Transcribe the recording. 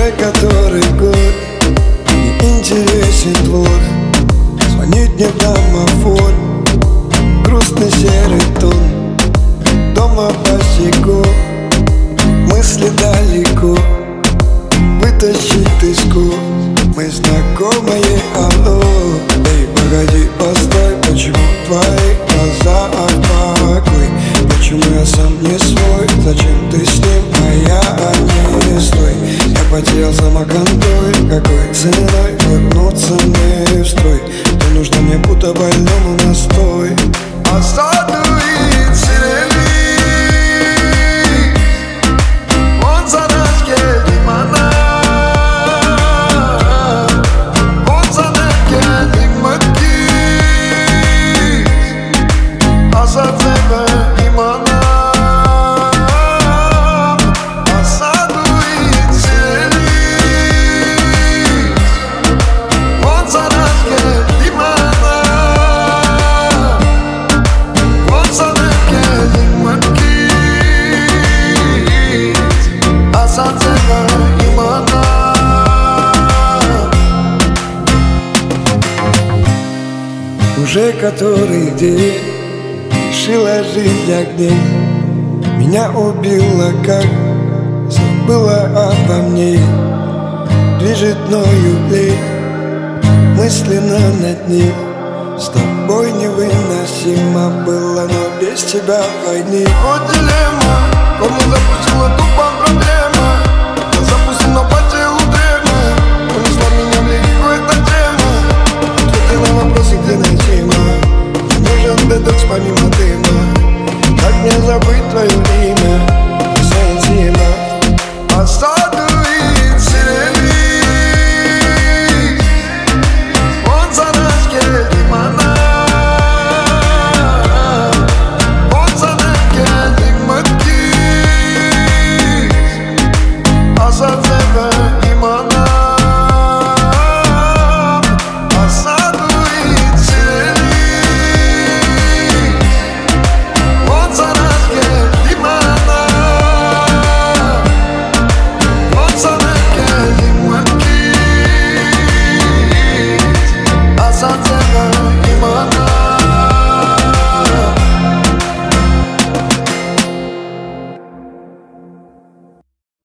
Уже который год не интересен двор. Звонит мне домофон, грустный серый тон. Дома босиком, мысли далеко, вытащить тоску. Мы знакомые, алло. Эй, погоди, постой, почему твои глаза покой? Почему я сам не свой? Зачем ты с ним, а я не стой? Я потерял самоконтроль, какой ценой вернуться мне в строй? Ты нужна мне, будто больному настой. Осадует сирени, он задачки лимона. Уже который день решила жить для огней. Меня убила, как забыла обо мне. Движет мною лень, мысленно над ним. С тобой невыносимо было, но без тебя войны. Вот дилемма, ко мне запустила.